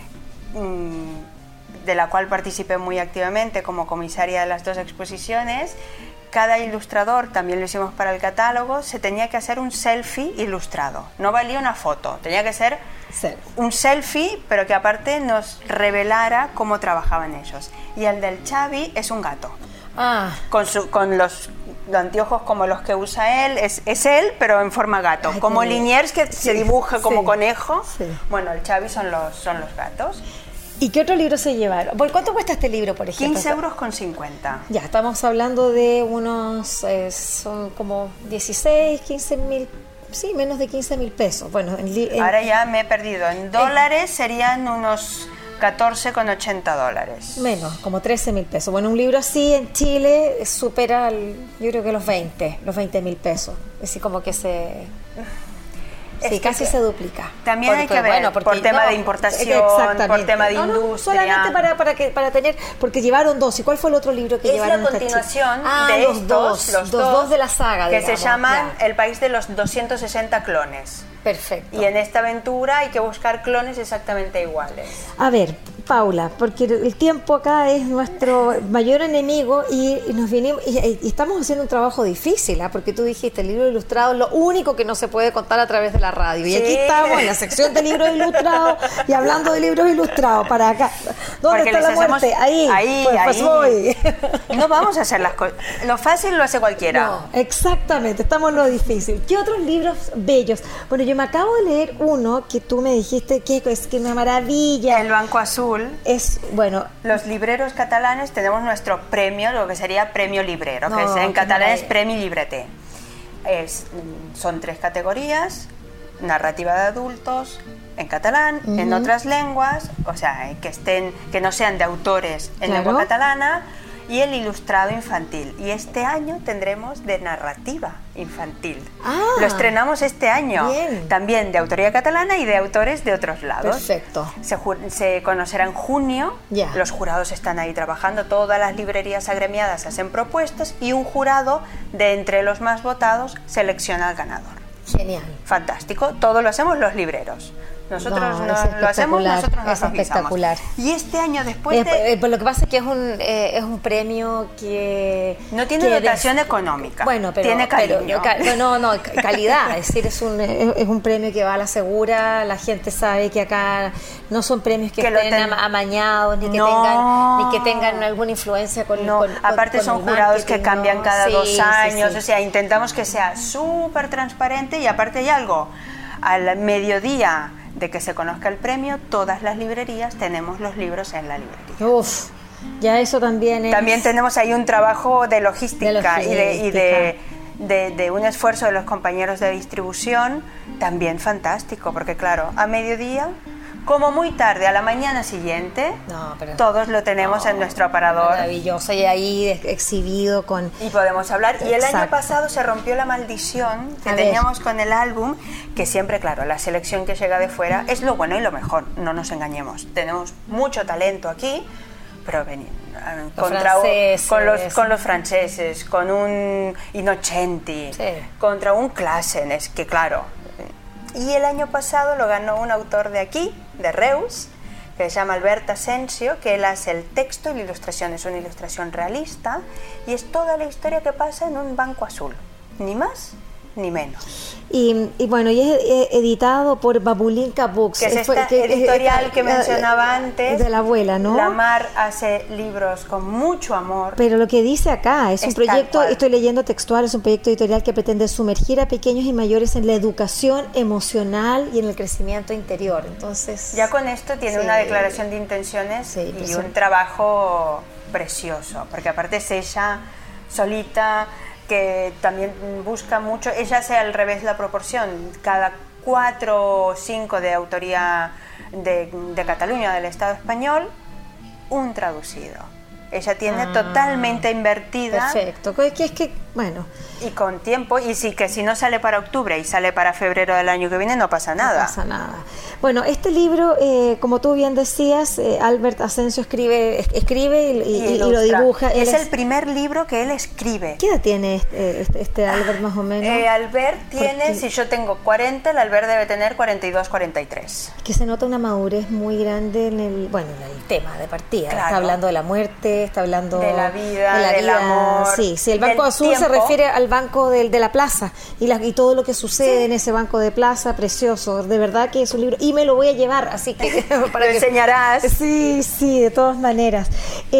S5: de la cual participé muy activamente como comisaria de las dos exposiciones, cada ilustrador, también lo hicimos para el catálogo, se tenía que hacer un selfie ilustrado. No valía una foto, tenía que ser un selfie, pero que aparte nos revelara cómo trabajaban ellos. Y el del Xavi es un gato.
S4: Ah,
S5: Con los anteojos como los que usa él, es él, pero en forma gato.
S4: Ay,
S5: como
S4: qué bien.
S5: Liniers, que se dibuja como
S4: sí,
S5: conejo.
S4: sí.
S5: Bueno, el Xavi son los gatos.
S4: ¿y qué otro libro se llevaron? Bueno, ¿cuánto cuesta este libro, por ejemplo?
S5: 15,50 €.
S4: Ya, estamos hablando de unos, son como 16, 15 mil, sí, menos de 15.000 pesos. Bueno,
S5: Ahora ya me he perdido. En dólares serían unos 14,80 $.
S4: menos, como 13.000 pesos. Bueno, un libro así en Chile supera, yo creo que los 20.000 pesos. Así como que se...
S5: Es
S4: Sí,
S5: que
S4: casi se duplica.
S5: también hay que ver, por tema de importación, por tema de industria.
S4: Solamente para tener, porque llevaron dos. ¿Y cuál fue el otro libro que
S5: Es
S4: llevaron?
S5: la continuación de
S4: los
S5: estos,
S4: los dos de la saga,
S5: que
S4: digamos,
S5: se llaman
S4: ya.
S5: El país de los 260 clones.
S4: Perfecto.
S5: Y en esta aventura hay que buscar clones exactamente iguales.
S4: A ver, Paula, porque el tiempo acá es nuestro mayor enemigo y nos vinimos y estamos haciendo un trabajo difícil, ¿ah? Porque tú dijiste, el libro ilustrado es lo único que no se puede contar a través de la radio. Y
S5: Sí.
S4: aquí estamos en la sección de libros ilustrados y hablando de libros ilustrados para acá. ¿Dónde
S5: Porque
S4: está la
S5: les hacemos-
S4: muerte? Ahí. Pues
S5: ahí.
S4: voy.
S5: No vamos a hacer las cosas. Lo fácil lo hace cualquiera.
S4: No, exactamente, estamos en lo difícil. ¿Qué otros libros bellos? Bueno, yo me acabo de leer uno que tú me dijiste que es que una maravilla.
S5: El Banco Azul.
S4: Es, bueno,
S5: Los libreros catalanes tenemos nuestro premio, lo que sería premio librero,
S4: No,
S5: que en
S4: qué
S5: catalán es
S4: maravilla.
S5: Premi Libreter. Son 3 categorías: narrativa de adultos en catalán, en otras lenguas, o sea, que no sean de autores en
S4: Claro.
S5: lengua catalana, y el ilustrado infantil. Y este año tendremos de narrativa infantil.
S4: Ah,
S5: Lo estrenamos este año,
S4: bien.
S5: también de autoría catalana y de autores de otros lados.
S4: perfecto.
S5: Se conocerá en junio,
S4: Ya.
S5: los jurados están ahí trabajando, todas las librerías agremiadas hacen propuestas y un jurado de entre los más votados selecciona al ganador.
S4: Genial.
S5: Fantástico, todo lo hacemos los libreros. Nosotros
S4: No,
S5: no,
S4: es
S5: lo hacemos,
S4: espectacular,
S5: nosotros nos
S4: es
S5: lo guisamos.
S4: espectacular.
S5: Y este año después
S4: Pues lo que pasa es que es un premio que...
S5: no tiene
S4: que
S5: dotación económica,
S4: Bueno, pero...
S5: tiene cariño.
S4: Calidad. Es decir, es un premio que va a la segura. La gente sabe que acá no son premios que
S5: Que lo
S4: estén
S5: ten-
S4: amañados, ni que,
S5: No.
S4: ni que tengan alguna influencia con
S5: No, aparte
S4: con
S5: son
S4: el
S5: jurados que
S4: marketing,
S5: cambian
S4: ¿no?
S5: cada
S4: Sí,
S5: 2
S4: sí,
S5: años,
S4: sí.
S5: o sea, intentamos que sea súper transparente y aparte hay algo, al mediodía de que se conozca el premio, todas las librerías tenemos los libros en la librería.
S4: Uf, ya eso también es...
S5: También tenemos ahí un trabajo de logística, y de un esfuerzo de los compañeros de distribución, también fantástico, porque claro, a mediodía, como muy tarde, a la mañana siguiente,
S4: No, pero-
S5: todos lo tenemos en nuestro aparador.
S4: Maravilloso, y ahí exhibido con...
S5: Y podemos hablar. Y el año
S4: Exacto.
S5: pasado se rompió la maldición que
S4: A ver.
S5: teníamos con el álbum, que siempre, claro, la selección que llega de fuera es lo bueno y lo mejor, no nos engañemos. Tenemos mucho talento aquí, pero
S4: franceses.
S5: con los franceses, con un Innocenti,
S4: Sí.
S5: contra un Classen, es que claro. Y el año pasado lo ganó un autor de aquí, de Reus, que se llama Albert Asensio, que él hace el texto y la ilustración. Es una ilustración realista y es toda la historia que pasa en un banco azul, ni más ni menos.
S4: Y bueno, y es editado por Babulinka Books.
S5: Que es esta editorial que mencionaba antes.
S4: De la abuela, ¿no?
S5: La Mar hace libros con mucho amor.
S4: Pero lo que dice acá es un proyecto, estoy leyendo textual, es un proyecto editorial que pretende sumergir a pequeños y mayores en la educación emocional y en el crecimiento interior. Entonces,
S5: ya con esto tiene una declaración de intenciones y un trabajo precioso, porque aparte es ella solita, que también busca mucho, ella hace al revés la proporción, cada 4 o 5 de autoría de Cataluña, del Estado español, un traducido. Ella tiene totalmente invertida.
S4: Perfecto, es que, bueno.
S5: Y con tiempo, y sí, que si no sale para octubre y sale para febrero del año que viene, no pasa nada.
S4: No pasa nada. Bueno, este libro, como tú bien decías, Albert Asensio escribe y lo dibuja.
S5: Es el primer libro que él escribe.
S4: ¿Qué edad tiene este Albert más o menos?
S5: Albert tiene, si yo tengo 40, el Albert debe tener 42, 43.
S4: Que se nota una madurez muy grande en el tema de partida. Claro. Está hablando de la muerte, está hablando
S5: de la vida, del amor.
S4: Sí, el Banco Azul se refiere al banco de la plaza y todo lo que sucede en ese banco de plaza, precioso. De verdad que es un libro, y me lo voy a llevar, así que
S5: para que enseñarás.
S4: Sí, de todas maneras.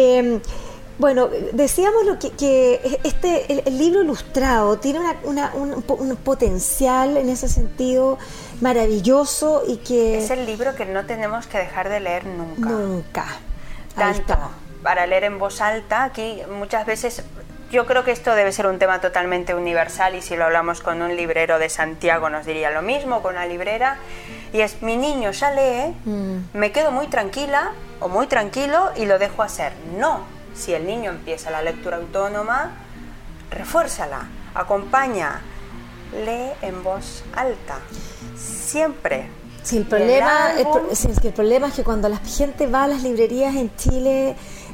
S4: Bueno, decíamos que el libro ilustrado tiene un potencial en ese sentido maravilloso, y que
S5: es el libro que no tenemos que dejar de leer nunca.
S4: Nunca.
S5: Tanto para leer en voz alta. Aquí muchas veces, yo creo que esto debe ser un tema totalmente universal, y si lo hablamos con un librero de Santiago nos diría lo mismo, con una librera, y es: mi niño ya lee, me quedo muy tranquila o muy tranquilo y lo dejo hacer. No, si el niño empieza la lectura autónoma, refuérzala, acompaña, lee en voz alta, siempre.
S4: Sí, el problema es que cuando la gente va a las librerías en Chile,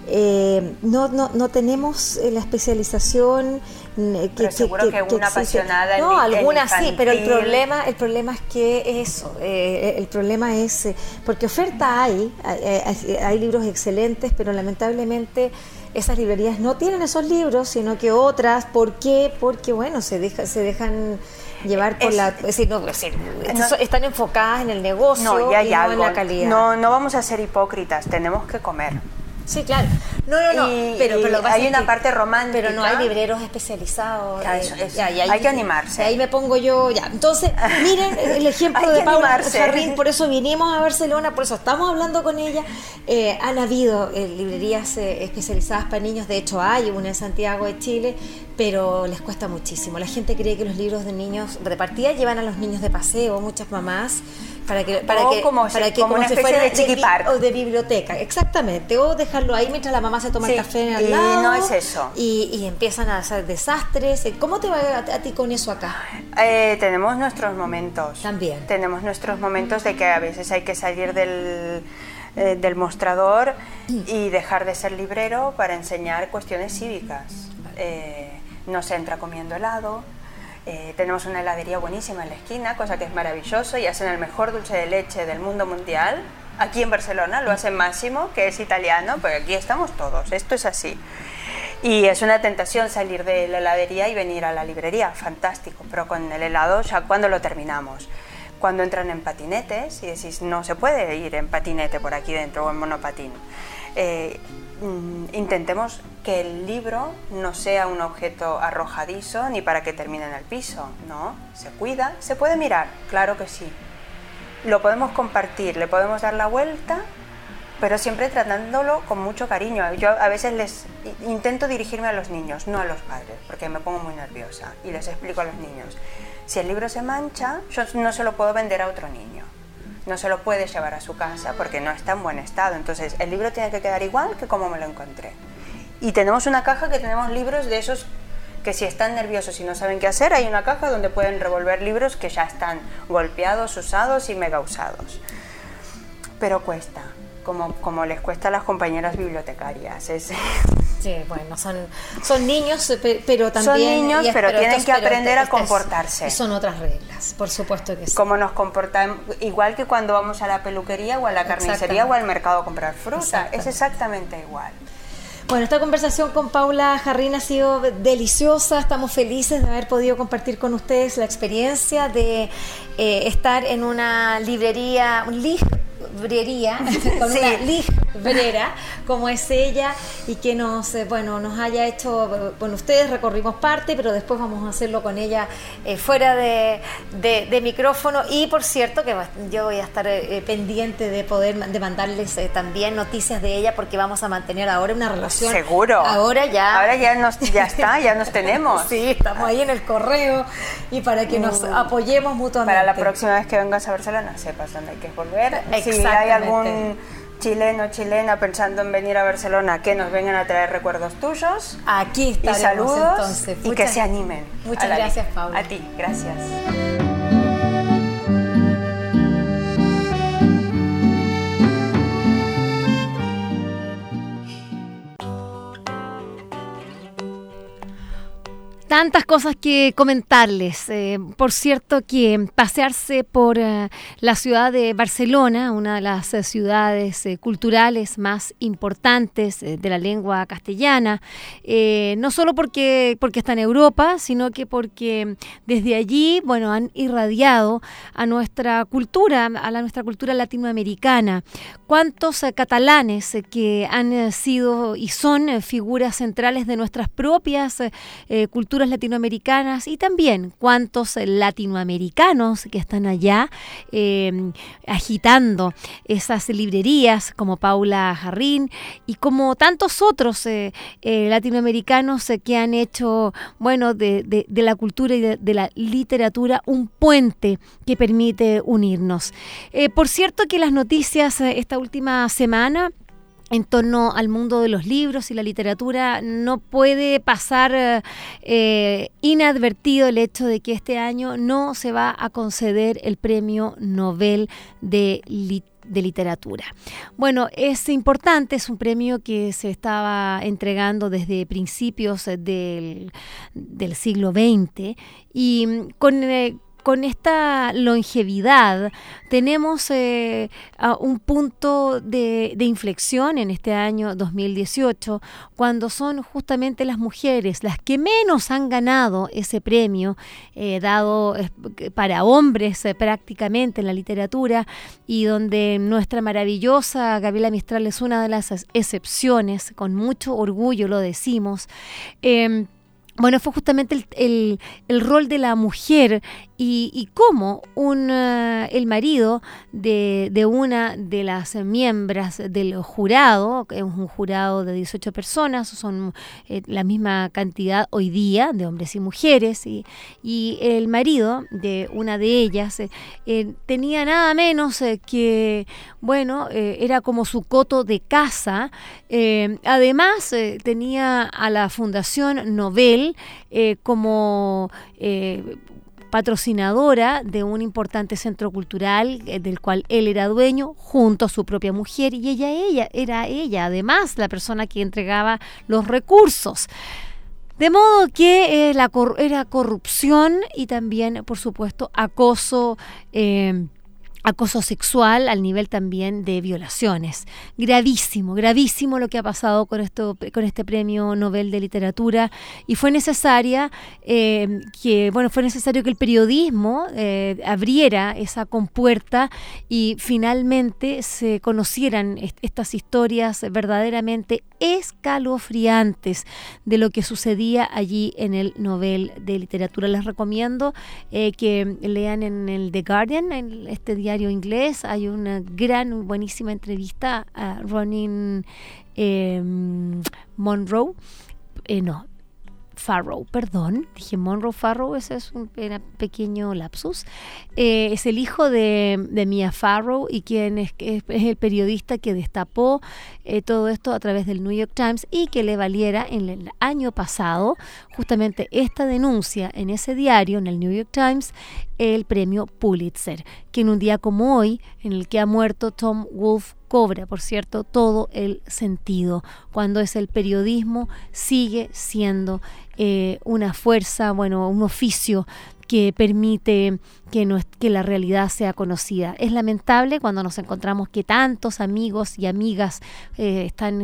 S4: no tenemos la especialización
S5: seguro que una apasionada
S4: no, algunas sí, pero el problema es que eso, el problema es porque oferta hay libros excelentes, pero lamentablemente esas librerías no tienen esos libros, sino que otras. ¿Por qué? Porque bueno, se dejan llevar por están enfocadas en el negocio y no en la calidad.
S5: No vamos a ser hipócritas, tenemos que comer.
S4: Sí, claro. No. Pero
S5: hay una parte romántica.
S4: Pero no hay libreros especializados.
S5: Hay que animarse.
S4: Ahí me pongo yo. Entonces, miren el ejemplo de Paula Jarrín. Por eso vinimos a Barcelona, por eso estamos hablando con ella. Han habido librerías especializadas para niños. De hecho, hay una en Santiago de Chile, pero les cuesta muchísimo. La gente cree que los libros de niños de partida llevan a los niños de paseo, muchas mamás, para que como
S5: una especie de chiquipar
S4: o de biblioteca, exactamente, o dejarlo ahí mientras la mamá se toma el café al lado.
S5: Y no es eso.
S4: Y empiezan a hacer desastres. ¿Cómo te va a ti con eso acá?
S5: Tenemos nuestros momentos.
S4: También.
S5: Tenemos nuestros momentos de que a veces hay que salir del mostrador y dejar de ser librero para enseñar cuestiones cívicas. No se entra comiendo helado. Tenemos una heladería buenísima en la esquina, cosa que es maravilloso, y hacen el mejor dulce de leche del mundo mundial. Aquí en Barcelona lo hace Máximo, que es italiano, pero aquí estamos todos, esto es así. Y es una tentación salir de la heladería y venir a la librería, fantástico, pero con el helado ya cuando lo terminamos. Cuando entran en patinetes y decís, no se puede ir en patinete por aquí dentro o en monopatín. Intentemos que el libro no sea un objeto arrojadizo ni para que termine en el piso, ¿no? Se cuida, se puede mirar, claro que sí. Lo podemos compartir, le podemos dar la vuelta, pero siempre tratándolo con mucho cariño. Yo a veces les intento dirigirme a los niños, no a los padres, porque me pongo muy nerviosa, y les explico a los niños: si el libro se mancha, yo no se lo puedo vender a otro niño. No se lo puede llevar a su casa porque no está en buen estado. Entonces, el libro tiene que quedar igual que como me lo encontré. Y tenemos una caja que tenemos libros de esos que, si están nerviosos y no saben qué hacer, hay una caja donde pueden revolver libros que ya están golpeados, usados y mega usados. Pero cuesta, como les cuesta a las compañeras bibliotecarias.
S4: Sí, bueno, son niños, pero también...
S5: Son niños, pero tienen que aprender a comportarse.
S4: Y son otras reglas, por supuesto que sí.
S5: Como nos comportamos, igual que cuando vamos a la peluquería o a la carnicería o al mercado a comprar fruta, es exactamente igual.
S4: Bueno, esta conversación con Paula Jarrín ha sido deliciosa. Estamos felices de haber podido compartir con ustedes la experiencia de estar en una librería, librería, con
S5: Sí.
S4: una librera como es ella, y que nos haya hecho, ustedes recorrimos parte, pero después vamos a hacerlo con ella fuera de micrófono. Y por cierto que yo voy a estar pendiente de mandarles también noticias de ella, porque vamos a mantener ahora una relación.
S5: Seguro.
S4: Ahora ya
S5: nos tenemos.
S4: Sí, estamos ahí en el correo, y para que nos apoyemos mutuamente.
S5: Para la próxima vez que vengas a Barcelona sepas dónde hay que volver. Si hay algún chilena pensando en venir a Barcelona, que nos vengan a traer recuerdos tuyos.
S4: Aquí estaremos,
S5: y saludos,
S4: entonces.
S5: y que se animen.
S4: Muchas gracias, Paula.
S5: A ti, gracias.
S3: Tantas cosas que comentarles. Por cierto, que pasearse por la ciudad de Barcelona, una de las ciudades culturales más importantes de la lengua castellana, no solo porque está en Europa, sino que porque desde allí, han irradiado a nuestra cultura latinoamericana. ¿Cuántos catalanes que han sido y son figuras centrales de nuestras propias culturas latinoamericanas, y también cuántos latinoamericanos que están allá agitando esas librerías, como Paula Jarrín y como tantos otros latinoamericanos que han hecho de la cultura y de la literatura un puente que permite unirnos. Por cierto, que las noticias esta última semana en torno al mundo de los libros y la literatura no puede pasar inadvertido el hecho de que este año no se va a conceder el Premio Nobel de Literatura. Bueno, es importante, es un premio que se estaba entregando desde principios del siglo XX, y con esta longevidad tenemos un punto de inflexión en este año 2018, cuando son justamente las mujeres las que menos han ganado ese premio, dado para hombres prácticamente en la literatura, y donde nuestra maravillosa Gabriela Mistral es una de las excepciones, con mucho orgullo lo decimos. Fue justamente el rol de la mujer y cómo el marido de una de las miembros del jurado, que es un jurado de 18 personas, son la misma cantidad hoy día de hombres y mujeres, y el marido de una de ellas tenía nada menos que, era como su coto de casa. Además, tenía a la Fundación Nobel como patrocinadora de un importante centro cultural del cual él era dueño, junto a su propia mujer, y ella era además la persona que entregaba los recursos. De modo que era corrupción y también, por supuesto, acoso sexual, al nivel también de violaciones. Gravísimo lo que ha pasado con este Premio Nobel de Literatura, y fue necesario que el periodismo abriera esa compuerta y finalmente se conocieran estas historias verdaderamente escalofriantes de lo que sucedía allí en el Nobel de Literatura. Les recomiendo que lean en el The Guardian, en este diario inglés, hay una buenísima entrevista a Ronin Farrow, dije Monroe Farrow, ese es un pequeño lapsus. Es el hijo de Mia Farrow, y quien es el periodista que destapó todo esto a través del New York Times, y que le valiera en el año pasado justamente esta denuncia en ese diario, en el New York Times, el premio Pulitzer, que en un día como hoy, en el que ha muerto Tom Wolfe, cobra, por cierto, todo el sentido cuando es el periodismo sigue siendo una fuerza, bueno, un oficio que permite que la realidad sea conocida. Es lamentable cuando nos encontramos que tantos amigos y amigas están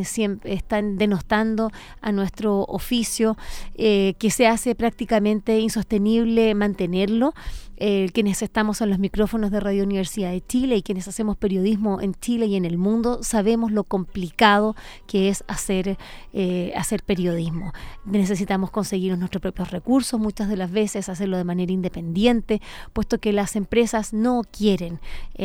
S3: denostando a nuestro oficio, que se hace prácticamente insostenible mantenerlo. Quienes estamos en los micrófonos de Radio Universidad de Chile y quienes hacemos periodismo en Chile y en el mundo sabemos lo complicado que es hacer periodismo. Necesitamos conseguir nuestros propios recursos, muchas de las veces hacerlo de manera independiente, puesto que las empresas no quieren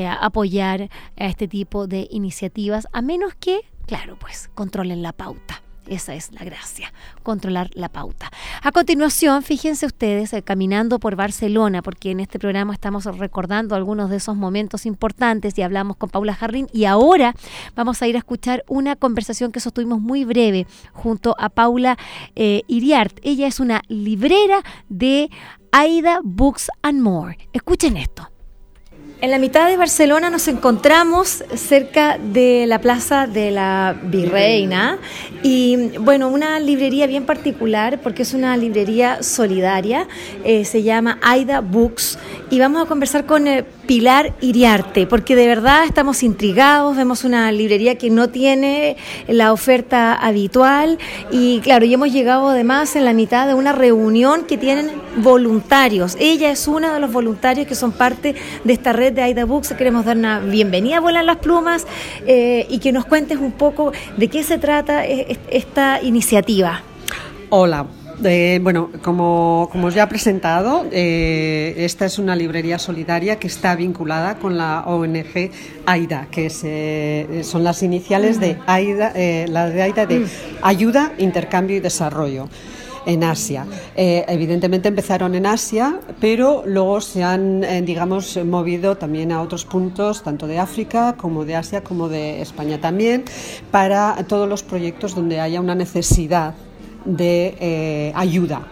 S3: apoyar a este tipo de iniciativas, a menos que, claro, pues controlen la pauta. Esa es la gracia, controlar la pauta. A continuación, fíjense ustedes, caminando por Barcelona, porque en este programa estamos recordando algunos de esos momentos importantes y hablamos con Paula Jarrín, y ahora vamos a ir a escuchar una conversación que sostuvimos muy breve junto a Paula Iriart. Ella es una librera de Aida Books and More. Escuchen esto. En la mitad de Barcelona nos encontramos cerca de la Plaza de la Virreina y, bueno, una librería bien particular porque es una librería solidaria, se llama Aida Books, y vamos a conversar con Pilar Iriarte porque de verdad estamos intrigados, vemos una librería que no tiene la oferta habitual y, claro, y hemos llegado además en la mitad de una reunión que tienen voluntarios. Ella es una de los voluntarios que son parte de esta red de Aida Books. Queremos dar una bienvenida a Vuelan las Plumas y que nos cuentes un poco de qué se trata esta iniciativa.
S8: Hola. Bueno, como ya he presentado, esta es una librería solidaria que está vinculada con la ONG AIDA, que son las iniciales de AIDA, la de AIDA de Ayuda, Intercambio y Desarrollo en Asia. Evidentemente empezaron en Asia, pero luego se han, digamos, movido también a otros puntos, tanto de África como de Asia, como de España también, para todos los proyectos donde haya una necesidad de ayuda.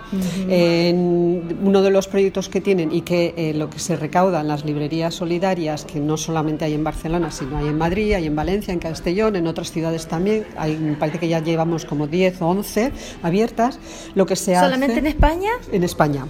S8: Uno de los proyectos que tienen y que lo que se recauda en las librerías solidarias, que no solamente hay en Barcelona, sino hay en Madrid, hay en Valencia, en Castellón, en otras ciudades también, me parece que ya llevamos como 10 o 11 abiertas. Lo que se
S3: ¿Solamente
S8: hace,
S3: en España?
S8: En España.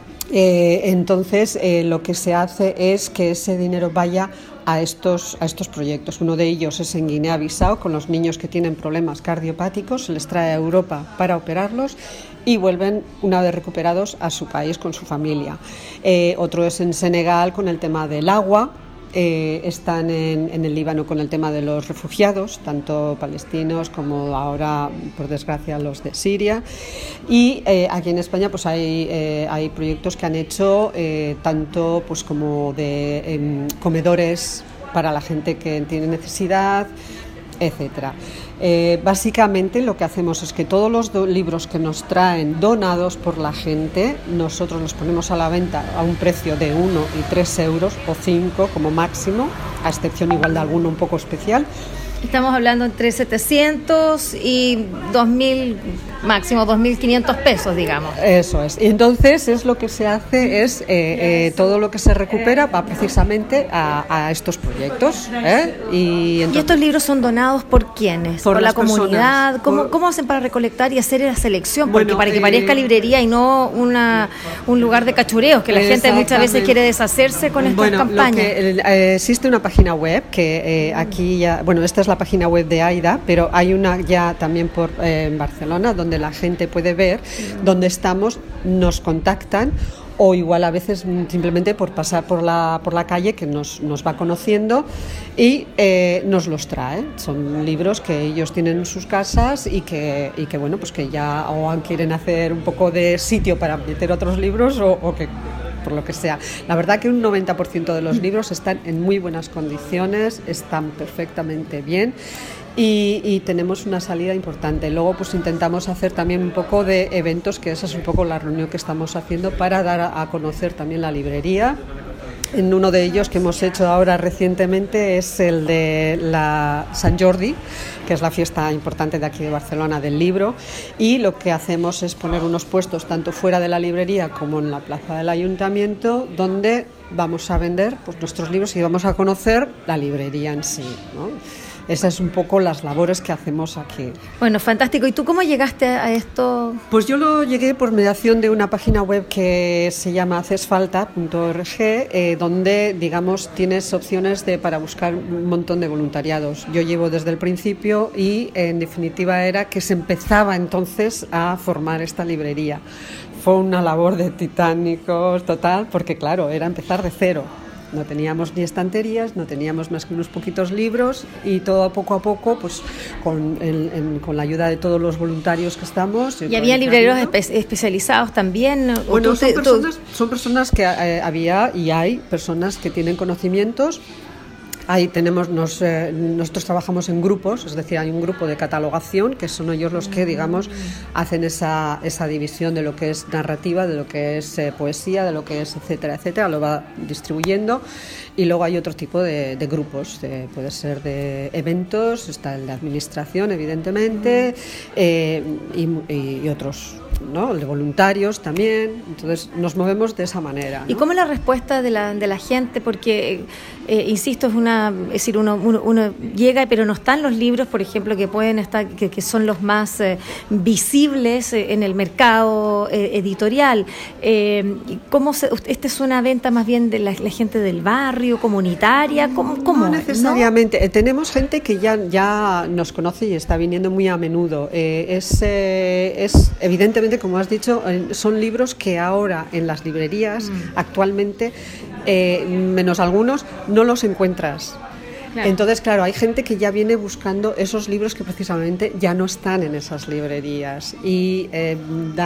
S8: Entonces, lo que se hace es que ese dinero vaya a estos proyectos. Uno de ellos es en Guinea-Bissau, con los niños que tienen problemas cardiopáticos, se les trae a Europa para operarlos y vuelven, una vez recuperados, a su país con su familia. Otro es en Senegal con el tema del agua. Están en el Líbano con el tema de los refugiados, tanto palestinos como ahora, por desgracia, los de Siria. Y aquí en España pues hay proyectos que han hecho tanto pues como de comedores para la gente que tiene necesidad, etcétera. Básicamente lo que hacemos es que todos los libros que nos traen donados por la gente, nosotros los ponemos a la venta a un precio de 1 y 3 euros o 5 como máximo, a excepción igual de alguno un poco especial.
S3: Estamos hablando entre 700 y 2.000, máximo 2.500 pesos, digamos.
S8: Eso es. Y entonces lo que se hace es todo lo que se recupera va precisamente a estos proyectos. Y
S3: estos libros son donados por quiénes? ¿Por la comunidad? ¿Cómo hacen para recolectar y hacer la selección? Porque para que parezca librería y no un lugar de cachureos, que la gente muchas veces quiere deshacerse con estas campañas.
S8: Existe una página web que aquí ya, esta es la página web de AIDA, pero hay una ya también en Barcelona donde la gente puede ver dónde estamos, nos contactan o igual a veces simplemente por pasar por la calle que nos va conociendo y nos los trae. Son libros que ellos tienen en sus casas y que bueno, pues que ya o quieren hacer un poco de sitio para meter otros libros o que por lo que sea. La verdad que un 90% de los libros están en muy buenas condiciones, están perfectamente bien y tenemos una salida importante. Luego pues intentamos hacer también un poco de eventos, que esa es un poco la reunión que estamos haciendo para dar a conocer también la librería. En uno de ellos que hemos hecho ahora recientemente es el de la Sant Jordi, que es la fiesta importante de aquí de Barcelona del libro, y lo que hacemos es poner unos puestos tanto fuera de la librería como en la plaza del ayuntamiento donde vamos a vender pues nuestros libros y vamos a conocer la librería en sí, ¿no? Esas es un poco las labores que hacemos aquí.
S3: Bueno, fantástico. ¿Y tú cómo llegaste a esto?
S8: Pues yo lo llegué por mediación de una página web que se llama hacesfalta.org, donde, digamos, tienes opciones para buscar un montón de voluntariados. Yo llevo desde el principio y, en definitiva, era que se empezaba entonces a formar esta librería. Fue una labor de titánicos total, porque, claro, era empezar de cero. No teníamos ni estanterías, no teníamos más que unos poquitos libros y todo poco a poco, pues con la ayuda de todos los voluntarios que estamos.
S3: ¿Y había libreros especializados también?
S8: Bueno, son personas que había y hay personas que tienen conocimientos. Ahí tenemos, nosotros trabajamos en grupos, es decir, hay un grupo de catalogación que son ellos los que, digamos, hacen esa división de lo que es narrativa, de lo que es poesía, de lo que es etcétera, lo va distribuyendo. Y luego hay otro tipo de grupos, puede ser de eventos, está el de administración, evidentemente, y otros, ¿no? El de voluntarios también. Entonces nos movemos de esa manera, ¿no?
S3: ¿Y cómo es la respuesta de la gente? Porque, insisto, uno llega, pero no están los libros, por ejemplo, que pueden estar, que son los más visibles en el mercado editorial. ¿Cómo esta es una venta más bien de la gente del barrio, comunitaria? ¿Cómo
S8: no necesariamente. ¿No? Tenemos gente que ya nos conoce y está viniendo muy a menudo. Es evidentemente, como has dicho, son libros que ahora en las librerías actualmente, menos algunos, no los encuentras. Claro. Entonces, claro, hay gente que ya viene buscando esos libros que precisamente ya no están en esas librerías y te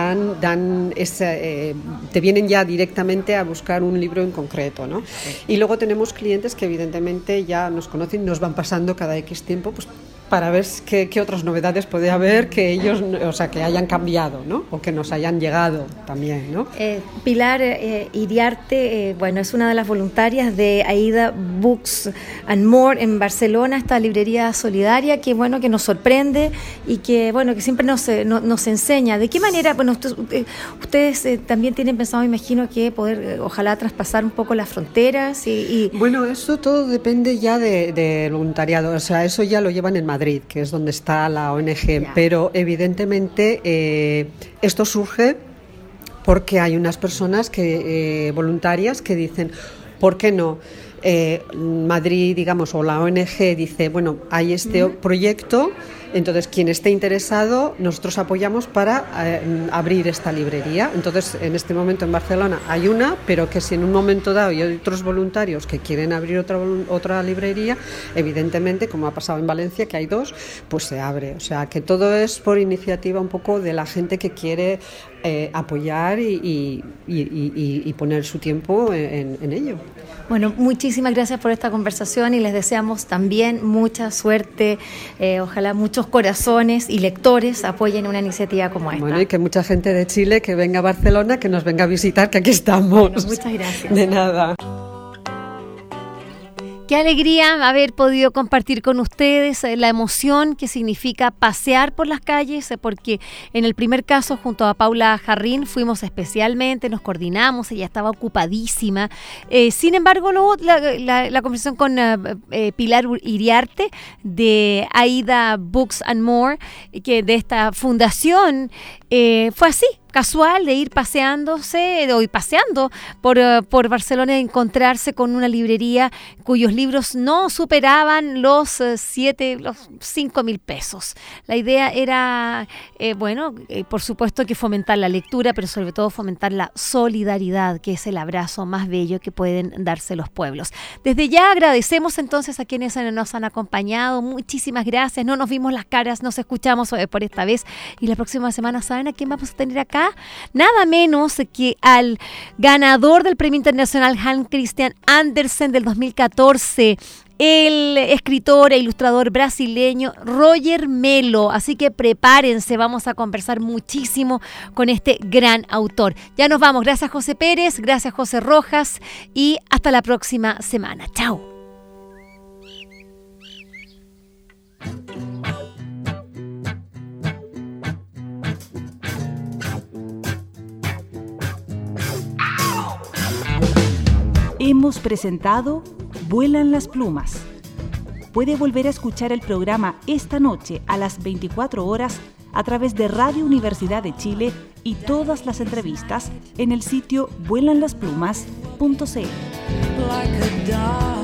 S8: vienen ya directamente a buscar un libro en concreto, ¿no? Y luego tenemos clientes que evidentemente ya nos conocen y nos van pasando cada X tiempo, pues, para ver qué otras novedades puede haber que ellos, o sea, que hayan cambiado, ¿no? O que nos hayan llegado también, ¿no?
S3: Pilar Iriarte, bueno, es una de las voluntarias de AIDA Books and More en Barcelona, esta librería solidaria que, bueno, que nos sorprende y que, bueno, que siempre nos enseña. ¿De qué manera, bueno, ustedes también tienen pensado, me imagino, que poder, ojalá, traspasar un poco las fronteras y...
S8: Bueno, eso todo depende ya del voluntariado, o sea, eso ya lo llevan en Madrid, que es donde está la ONG, pero evidentemente esto surge porque hay unas personas voluntarias que dicen, ¿por qué no? Madrid, digamos, o la ONG dice, bueno, hay este proyecto, entonces quien esté interesado, nosotros apoyamos para abrir esta librería. Entonces, en este momento en Barcelona hay una, pero que si en un momento dado hay otros voluntarios que quieren abrir otra librería, evidentemente, como ha pasado en Valencia, que hay dos, pues se abre. O sea, que todo es por iniciativa un poco de la gente que quiere apoyar y poner su tiempo en ello.
S3: Bueno, muchísimas gracias por esta conversación y les deseamos también mucha suerte, ojalá muchos corazones y lectores apoyen una iniciativa como esta.
S8: Bueno, y que mucha gente de Chile que venga a Barcelona, que nos venga a visitar, que aquí estamos.
S3: Bueno, muchas gracias.
S8: De nada.
S3: Qué alegría haber podido compartir con ustedes la emoción que significa pasear por las calles, porque en el primer caso, junto a Paula Jarrín, fuimos especialmente, nos coordinamos, ella estaba ocupadísima. Sin embargo, luego la conversación con Pilar Iriarte de AIDA Books and More, que de esta fundación, fue así. Casual de ir paseando por Barcelona y encontrarse con una librería cuyos libros no superaban los 5.000 pesos. La idea era, por supuesto que fomentar la lectura, pero sobre todo fomentar la solidaridad, que es el abrazo más bello que pueden darse los pueblos. Desde ya agradecemos entonces a quienes nos han acompañado. Muchísimas gracias. No nos vimos las caras, nos escuchamos por esta vez y la próxima semana, ¿saben a quién vamos a tener acá? Nada menos que al ganador del Premio Internacional Hans Christian Andersen del 2014, el escritor e ilustrador brasileño Roger Melo. Así que prepárense, vamos a conversar muchísimo con este gran autor. Ya nos vamos. Gracias, José Pérez, gracias, José Rojas, y hasta la próxima semana. Chao.
S1: Hemos presentado Vuelan las plumas, puede volver a escuchar el programa esta noche a las 24 horas a través de Radio Universidad de Chile y todas las entrevistas en el sitio vuelanlasplumas.cl.